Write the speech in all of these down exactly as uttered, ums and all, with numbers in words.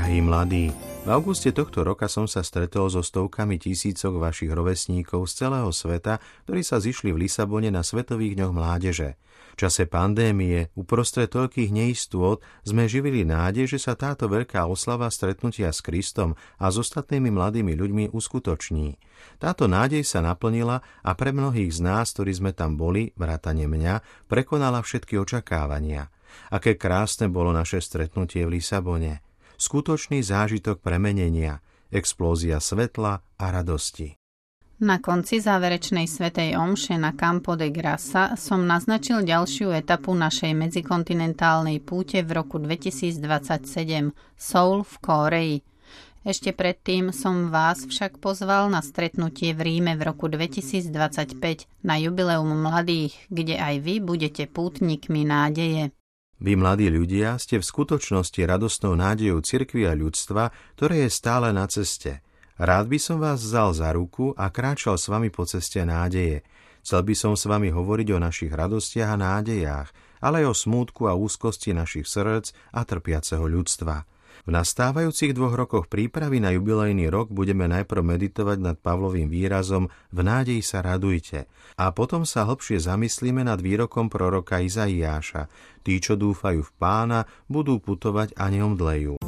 Drahí mladí, v auguste tohto roka som sa stretol so stovkami tisícok vašich rovesníkov z celého sveta, ktorí sa zišli v Lisabone na Svetových dňoch mládeže. V čase pandémie, uprostred toľkých neistôt, sme živili nádej, že sa táto veľká oslava stretnutia s Kristom a s ostatnými mladými ľuďmi uskutoční. Táto nádej sa naplnila a pre mnohých z nás, ktorí sme tam boli, vrátane mňa, prekonala všetky očakávania. Aké krásne bolo naše stretnutie v Lisabone. Skutočný zážitok premenenia, explózia svetla a radosti. Na konci záverečnej svätej omše na Campo de Grassa som naznačil ďalšiu etapu našej medzikontinentálnej púte v roku dvetisícdvadsaťsedem, Seoul v Kórei. Ešte predtým som vás však pozval na stretnutie v Ríme v roku dvetisícdvadsaťpäť na jubileum mladých, kde aj vy budete pútnikmi nádeje. Vy, mladí ľudia, ste v skutočnosti radostnou nádejou cirkvi a ľudstva, ktoré je stále na ceste. Rád by som vás vzal za ruku a kráčal s vami po ceste nádeje. Chcel by som s vami hovoriť o našich radostiach a nádejách, ale aj o smútku a úzkosti našich srdc a trpiaceho ľudstva. V nastávajúcich dvoch rokoch prípravy na jubilejný rok budeme najprv meditovať nad Pavlovým výrazom V nádeji sa radujte a potom sa hlbšie zamyslíme nad výrokom proroka Izaiáša. Tí, čo dúfajú v Pána, budú putovať a neomdlejú.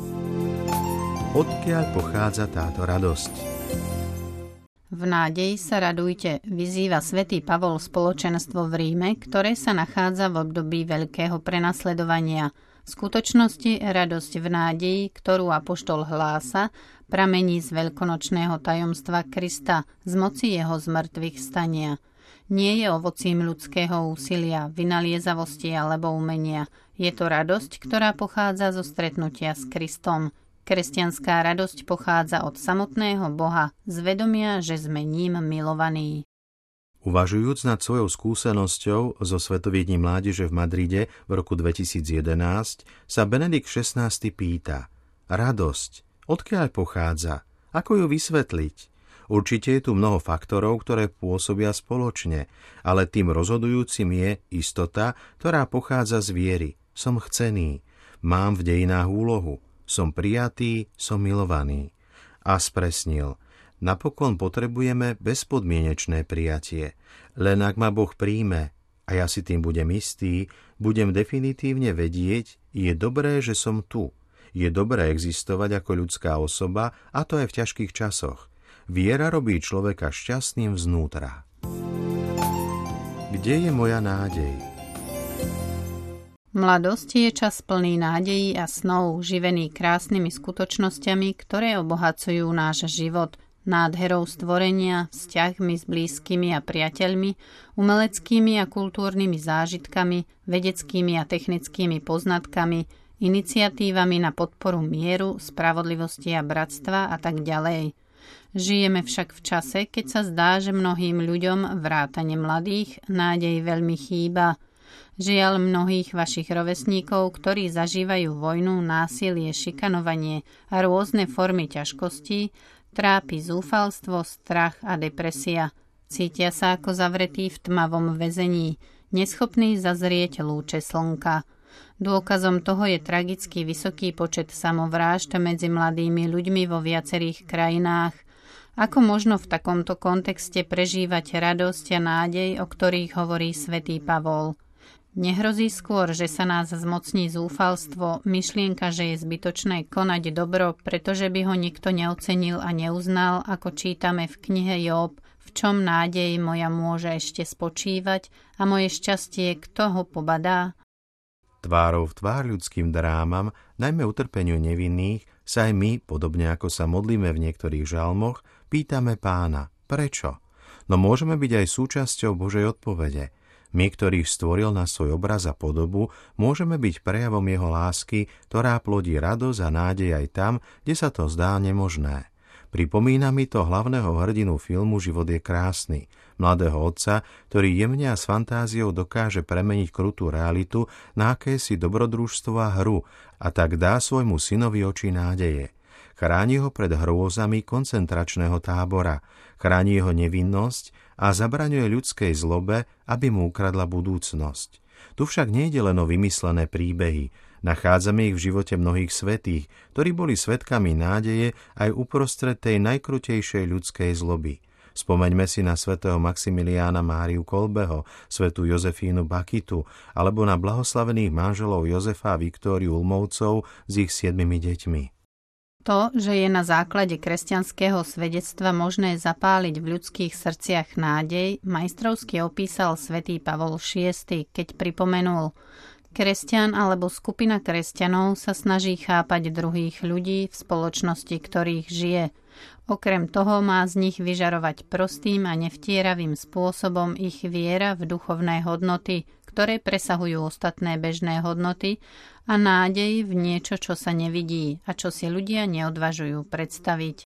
Odkiaľ pochádza táto radosť? V nádeji sa radujte, vyzýva svätý Pavol spoločenstvo v Ríme, ktoré sa nachádza v období veľkého prenasledovania. V skutočnosti radosť v nádeji, ktorú apoštol hlása, pramení z veľkonočného tajomstva Krista, z moci jeho zmrtvých stania. Nie je ovocím ľudského úsilia, vynaliezavosti alebo umenia. Je to radosť, ktorá pochádza zo stretnutia s Kristom. Kresťanská radosť pochádza od samotného Boha, z vedomia, že sme ním milovaní. Uvažujúc nad svojou skúsenosťou zo Svetových dní mládeže v Madride v roku dvetisícjedenásť, sa Benedikt šestnásty pýta: Radosť, odkiaľ pochádza? Ako ju vysvetliť? Určite je tu mnoho faktorov, ktoré pôsobia spoločne, ale tým rozhodujúcim je istota, ktorá pochádza z viery. Som chcený, mám v dejinách úlohu, som prijatý, som milovaný. A spresnil: napokon potrebujeme bezpodmienečné prijatie. Len ak ma Boh príjme a ja si tým budem istý, budem definitívne vedieť, je dobré, že som tu. Je dobré existovať ako ľudská osoba, a to aj v ťažkých časoch. Viera robí človeka šťastným vznútra. Kde je moja nádej? Mladosť je čas plný nádejí a snov, živený krásnymi skutočnosťami, ktoré obohacujú náš život, nádherou stvorenia, vzťahmi s blízkymi a priateľmi, umeleckými a kultúrnymi zážitkami, vedeckými a technickými poznatkami, iniciatívami na podporu mieru, spravodlivosti a bratstva a tak ďalej. Žijeme však v čase, keď sa zdá, že mnohým ľuďom, vrátane mladých, nádej veľmi chýba. Žiaľ, mnohých vašich rovesníkov, ktorí zažívajú vojnu, násilie, šikanovanie a rôzne formy ťažkostí, trápi zúfalstvo, strach a depresia. Cítia sa ako zavretí v tmavom väzení, neschopní zazrieť lúče slnka. Dôkazom toho je tragicky vysoký počet samovrážd medzi mladými ľuďmi vo viacerých krajinách. Ako možno v takomto kontexte prežívať radosť a nádej, o ktorých hovorí svätý Pavol? Nehrozí skôr, že sa nás zmocní zúfalstvo, myšlienka, že je zbytočné konať dobro, pretože by ho nikto neocenil a neuznal, ako čítame v knihe Job, v čom nádej moja môže ešte spočívať a moje šťastie, kto ho pobadá? Tvárou v tvár ľudským drámam, najmä utrpeniu nevinných, sa aj my, podobne ako sa modlíme v niektorých žalmoch, pýtame Pána, prečo? No môžeme byť aj súčasťou Božej odpovede. My, ktorých stvoril na svoj obraz a podobu, môžeme byť prejavom jeho lásky, ktorá plodí radosť a nádej aj tam, kde sa to zdá nemožné. Pripomína mi to hlavného hrdinu filmu Život je krásny, mladého otca, ktorý jemne a s fantáziou dokáže premeniť krutú realitu na akési dobrodružstvo a hru a tak dá svojmu synovi oči nádeje. Chráni ho pred hrôzami koncentračného tábora, chráni jeho nevinnosť a zabraňuje ľudskej zlobe, aby mu ukradla budúcnosť. Tu však nejde len o vymyslené príbehy. Nachádzame ich v živote mnohých svätých, ktorí boli svedkami nádeje aj uprostred tej najkrutejšej ľudskej zloby. Spomeňme si na svätého Maximiliána Máriu Kolbeho, svätú Jozefínu Bakitu alebo na blahoslavených manželov Jozefa a Viktóriu Ulmovcov s ich siedmimi deťmi. To, že je na základe kresťanského svedectva možné zapáliť v ľudských srdciach nádej, majstrovsky opísal svätý Pavol šiesty, keď pripomenul: Kresťan alebo skupina kresťanov sa snaží chápať druhých ľudí v spoločnosti, ktorých žije. Okrem toho má z nich vyžarovať prostým a nevtieravým spôsobom ich viera v duchovné hodnoty, ktoré presahujú ostatné bežné hodnoty, a nádej v niečo, čo sa nevidí a čo si ľudia neodvažujú predstaviť.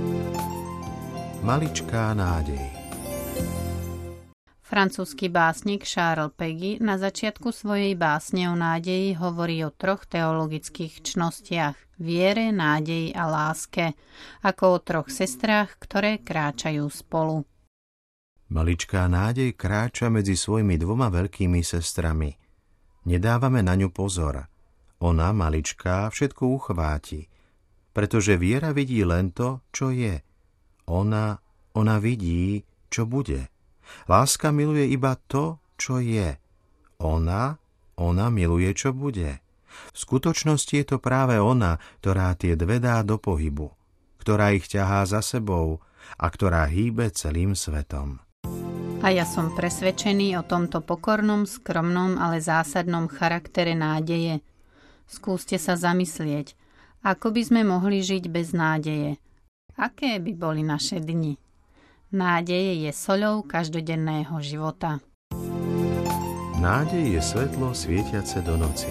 Maličká nádej. Francúzsky básnik Charles Péguy na začiatku svojej básne o nádeji hovorí o troch teologických čnostiach: viere, nádeji a láske, ako o troch sestrách, ktoré kráčajú spolu. Maličká nádej kráča medzi svojimi dvoma veľkými sestrami. Nedávame na ňu pozor. Ona, maličká, všetko uchváti, pretože viera vidí len to, čo je. Ona, ona vidí, čo bude. Láska miluje iba to, čo je. Ona, ona miluje, čo bude. V skutočnosti je to práve ona, ktorá tie dve dá do pohybu, ktorá ich ťahá za sebou a ktorá hýbe celým svetom. A ja som presvedčený o tomto pokornom, skromnom, ale zásadnom charaktere nádeje. Skúste sa zamyslieť, ako by sme mohli žiť bez nádeje. Aké by boli naše dni? Nádej je soľou každodenného života. Nádej je svetlo svietiace do noci.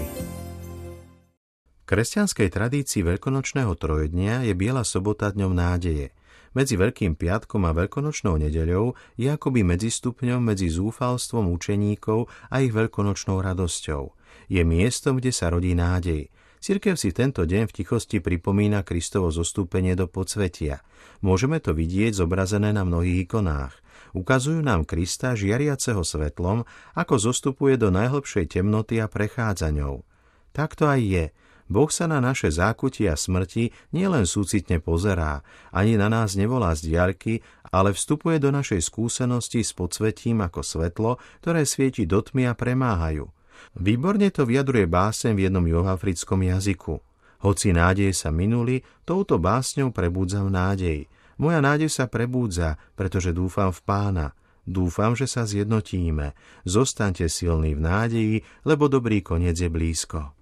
V kresťanskej tradícii veľkonočného trojdnia je Biela sobota dňom nádeje. Medzi Veľkým piatkom a Veľkonočnou nedeľou je akoby medzistupňom medzi zúfalstvom učeníkov a ich veľkonočnou radosťou. Je miestom, kde sa rodí nádej. Cirkev si tento deň v tichosti pripomína Kristovo zostúpenie do podsvetia. Môžeme to vidieť zobrazené na mnohých ikonách. Ukazujú nám Krista žiariaceho svetlom, ako zostupuje do najhlbšej temnoty a prechádza ňou. Tak to aj je. Boh sa na naše zákutia smrti nielen súcitne pozerá, ani na nás nevolá z diaľky, ale vstupuje do našej skúsenosti s podsvetím ako svetlo, ktoré svieti do tmy a premáhajú. Výborne to vyjadruje báseň v jednom juhoafrickom jazyku. Hoci nádeje sa minuli, touto básňou prebúdzam nádej. Moja nádej sa prebúdza, pretože dúfam v Pána. Dúfam, že sa zjednotíme. Zostaňte silní v nádeji, lebo dobrý koniec je blízko.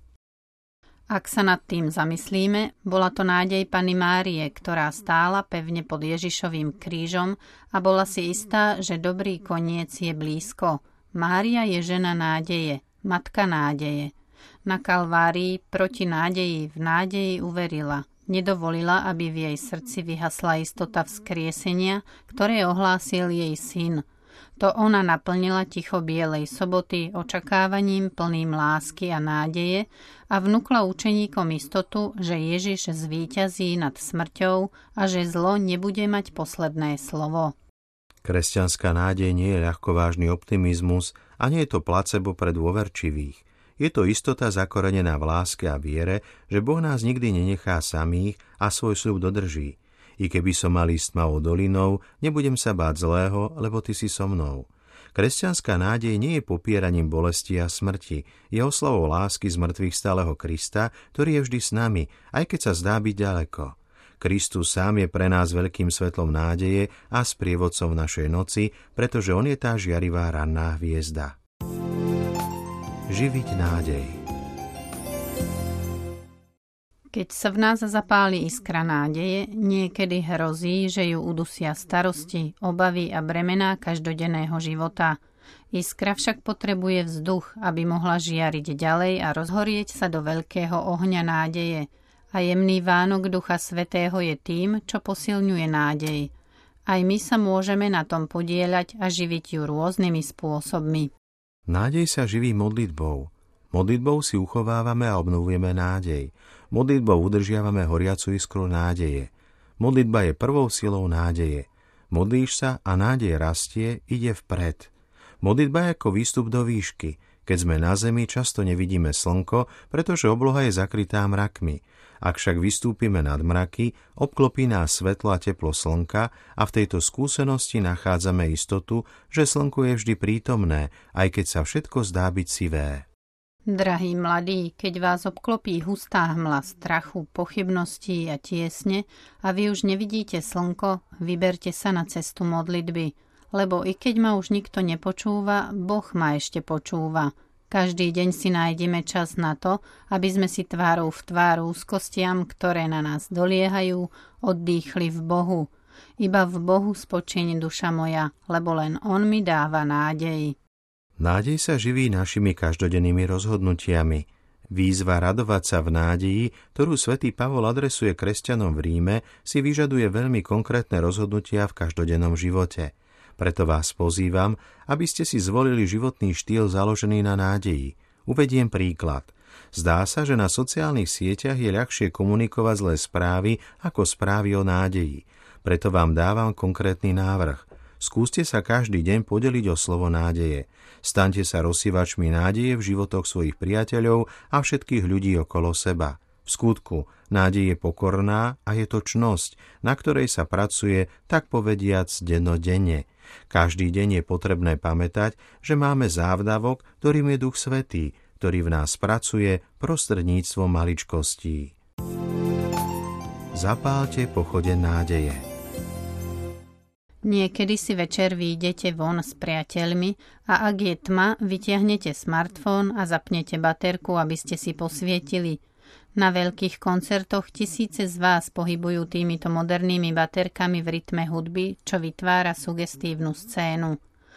Ak sa nad tým zamyslíme, bola to nádej Panny Márie, ktorá stála pevne pod Ježišovým krížom a bola si istá, že dobrý koniec je blízko. Mária je žena nádeje, matka nádeje. Na Kalvárii proti nádeji v nádeji uverila. Nedovolila, aby v jej srdci vyhasla istota vzkriesenia, ktoré ohlásil jej syn. To ona naplnila ticho Bielej soboty očakávaním plným lásky a nádeje a vnúkla učeníkom istotu, že Ježiš zvíťazí nad smrťou a že zlo nebude mať posledné slovo. Kresťanská nádej nie je ľahkovážny optimizmus a nie je to placebo pre dôverčivých. Je to istota zakorenená v láske a viere, že Boh nás nikdy nenechá samých a svoj sľub dodrží. I keby som mal ísť tmavou dolinou, nebudem sa báť zlého, lebo ty si so mnou. Kresťanská nádej nie je popieraním bolesti a smrti, je oslavou lásky z mŕtvych stáleho Krista, ktorý je vždy s nami, aj keď sa zdá byť ďaleko. Kristus sám je pre nás veľkým svetlom nádeje a sprievodcom v našej noci, pretože on je tá žiarivá ranná hviezda. Živiť nádej. Keď sa v nás zapáli iskra nádeje, niekedy hrozí, že ju udusia starosti, obavy a bremená každodenného života. Iskra však potrebuje vzduch, aby mohla žiariť ďalej a rozhorieť sa do veľkého ohňa nádeje. A jemný vánok Ducha Svätého je tým, čo posilňuje nádej. Aj my sa môžeme na tom podieľať a živiť ju rôznymi spôsobmi. Nádej sa živí modlitbou. Modlitbou si uchovávame a obnovujeme nádej. Modlitbou udržiavame horiacu iskru nádeje. Modlitba je prvou silou nádeje. Modlíš sa a nádej rastie, ide vpred. Modlitba je ako výstup do výšky. Keď sme na zemi, často nevidíme slnko, pretože obloha je zakrytá mrakmi. Ak však vystúpime nad mraky, obklopí nás svetlo a teplo slnka a v tejto skúsenosti nachádzame istotu, že slnko je vždy prítomné, aj keď sa všetko zdá byť sivé. Drahí mladí, keď vás obklopí hustá hmla strachu, pochybností a tiesne a vy už nevidíte slnko, vyberte sa na cestu modlitby, lebo i keď ma už nikto nepočúva, Boh ma ešte počúva. Každý deň si nájdeme čas na to, aby sme si tvárou v tvár úzkostiam, ktoré na nás doliehajú, oddychli v Bohu. Iba v Bohu spočiň duša moja, lebo len On mi dáva nádej. Nádej sa živí našimi každodennými rozhodnutiami. Výzva radovať sa v nádeji, ktorú svätý Pavol adresuje kresťanom v Ríme, si vyžaduje veľmi konkrétne rozhodnutia v každodennom živote. Preto vás pozývam, aby ste si zvolili životný štýl založený na nádeji. Uvediem príklad. Zdá sa, že na sociálnych sieťach je ľahšie komunikovať zlé správy ako správy o nádeji. Preto vám dávam konkrétny návrh. Skúste sa každý deň podeliť o slovo nádeje. Staňte sa rozsývačmi nádeje v životoch svojich priateľov a všetkých ľudí okolo seba. V skutku, nádej je pokorná a je to čnosť, na ktorej sa pracuje, tak povediac, dennodenne. Každý deň je potrebné pamätať, že máme závdavok, ktorým je Duch Svätý, ktorý v nás pracuje prostredníctvom maličkostí. Zapálte pochodeň nádeje. Niekedy si večer vyjdete von s priateľmi a ak je tma, vytiahnete smartfón a zapnete baterku, aby ste si posvietili. Na veľkých koncertoch tisíce z vás pohybujú týmito modernými baterkami v rytme hudby, čo vytvára sugestívnu scénu.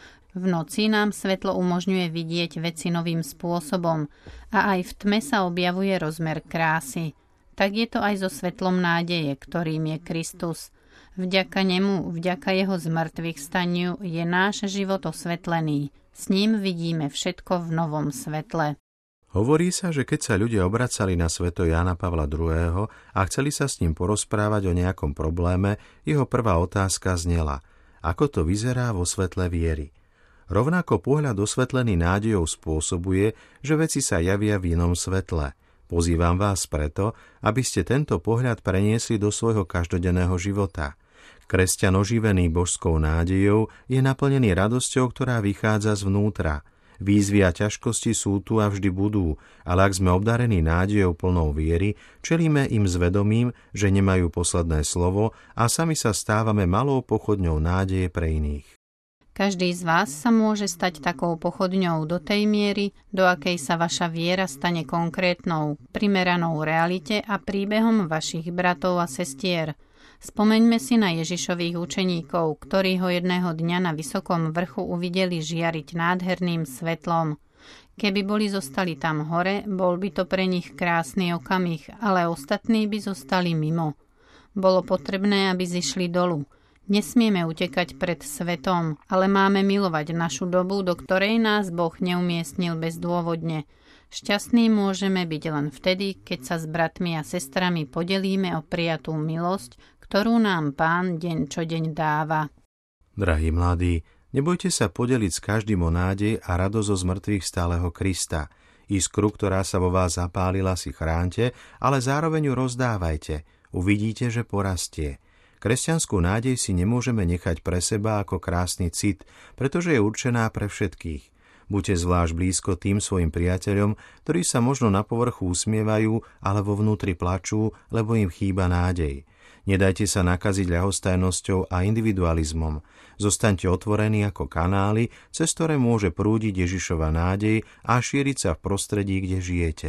V noci nám svetlo umožňuje vidieť veci novým spôsobom a aj v tme sa objavuje rozmer krásy. Tak je to aj so svetlom nádeje, ktorým je Kristus. Vďaka nemu, vďaka jeho zmrtvých staniu je náš život osvetlený. S ním vidíme všetko v novom svetle. Hovorí sa, že keď sa ľudia obracali na svätého Jána Pavla druhého. a chceli sa s ním porozprávať o nejakom probléme, jeho prvá otázka znela: ako to vyzerá vo svetle viery? Rovnako pohľad osvetlený nádejou spôsobuje, že veci sa javia v inom svetle. Pozývam vás preto, aby ste tento pohľad preniesli do svojho každodenného života. Kresťan oživený božskou nádejou je naplnený radosťou, ktorá vychádza zvnútra. Výzvy a ťažkosti sú tu a vždy budú, ale ak sme obdarení nádejou plnou viery, čelíme im s vedomím, že nemajú posledné slovo a sami sa stávame malou pochodňou nádeje pre iných. Každý z vás sa môže stať takou pochodňou do tej miery, do akej sa vaša viera stane konkrétnou, primeranou realite a príbehom vašich bratov a sestier. Spomeňme si na Ježišových učeníkov, ktorí ho jedného dňa na vysokom vrchu uvideli žiariť nádherným svetlom. Keby boli zostali tam hore, bol by to pre nich krásny okamih, ale ostatní by zostali mimo. Bolo potrebné, aby zišli dolu. Nesmieme utekať pred svetom, ale máme milovať našu dobu, do ktorej nás Boh neumiestnil bezdôvodne. Šťastní môžeme byť len vtedy, keď sa s bratmi a sestrami podelíme o prijatú milosť, ktorú nám Pán deň čo deň dáva. Drahí mladí, nebojte sa podeliť s každým o nádej a radosť zo zmrtvých stáleho Krista. Iskru, ktorá sa vo vás zapálila, si chránte, ale zároveň ju rozdávajte. Uvidíte, že porastie. Kresťanskú nádej si nemôžeme nechať pre seba ako krásny cit, pretože je určená pre všetkých. Buďte zvlášť blízko tým svojim priateľom, ktorí sa možno na povrchu usmievajú, ale vo vnútri plačú, lebo im chýba nádej. Nedajte sa nakaziť ľahostajnosťou a individualizmom. Zostaňte otvorení ako kanály, cez ktoré môže prúdiť Ježišova nádej a šíriť sa v prostredí, kde žijete.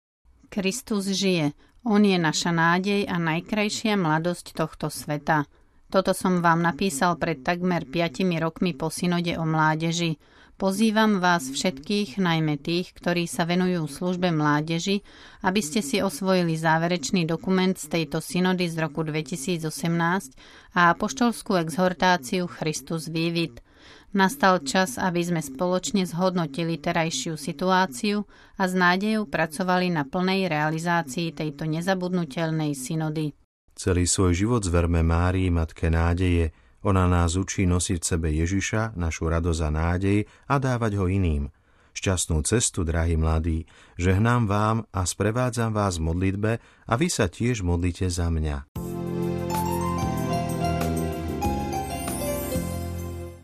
Kristus žije. On je naša nádej a najkrajšia mladosť tohto sveta. Toto som vám napísal pred takmer piatimi rokmi po synode o mládeži. Pozývam vás všetkých, najmä tých, ktorí sa venujú službe mládeži, aby ste si osvojili záverečný dokument z tejto synody z roku dvetisícosemnásť a apoštolskú exhortáciu Christus vivit. Nastal čas, aby sme spoločne zhodnotili terajšiu situáciu a s nádejou pracovali na plnej realizácii tejto nezabudnutelnej synody. Celý svoj život zverme Márii, Matke nádeje. Ona nás učí nosiť v sebe Ježiša, našu radosť a nádej, a dávať ho iným. Šťastnú cestu, drahí mladí, žehnám vám a sprevádzam vás v modlitbe a vy sa tiež modlite za mňa.